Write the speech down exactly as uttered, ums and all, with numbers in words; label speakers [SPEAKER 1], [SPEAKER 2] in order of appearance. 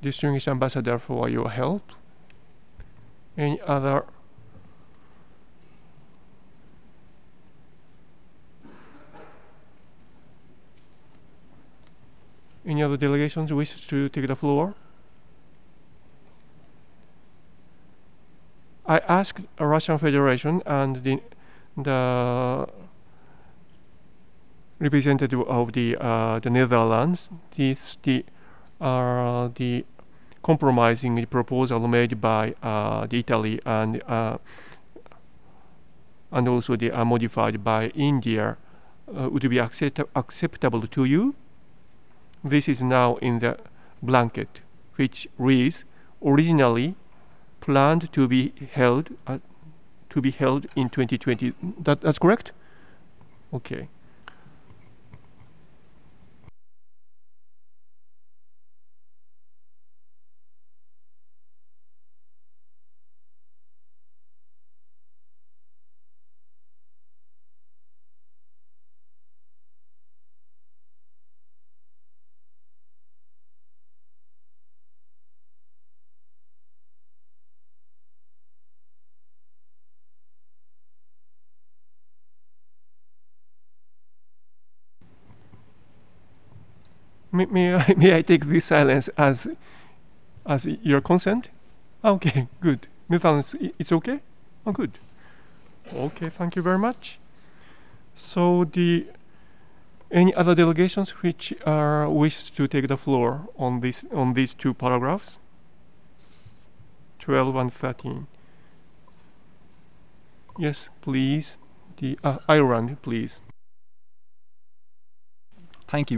[SPEAKER 1] distinguished ambassador, for your help. Any other any other delegations wish to take the floor? I asked a Russian Federation and the the representative of the uh, the Netherlands. This the uh, the compromising proposal made by uh, the Italy and uh, and also the uh, modified by India uh, would be accept acceptable to you. This is now in the blanket, which reads originally planned to be held uh, to be held in twenty twenty. That, that's correct? Okay. May, may, I, may I take this silence as as your consent? Okay, good. Netherlands, it's okay? Oh, good. Okay, thank you very much. So the any other delegations which uh, wish to take the floor on this on these two paragraphs, twelve and thirteen? Yes, please. The uh, Ireland, please.
[SPEAKER 2] Thank you.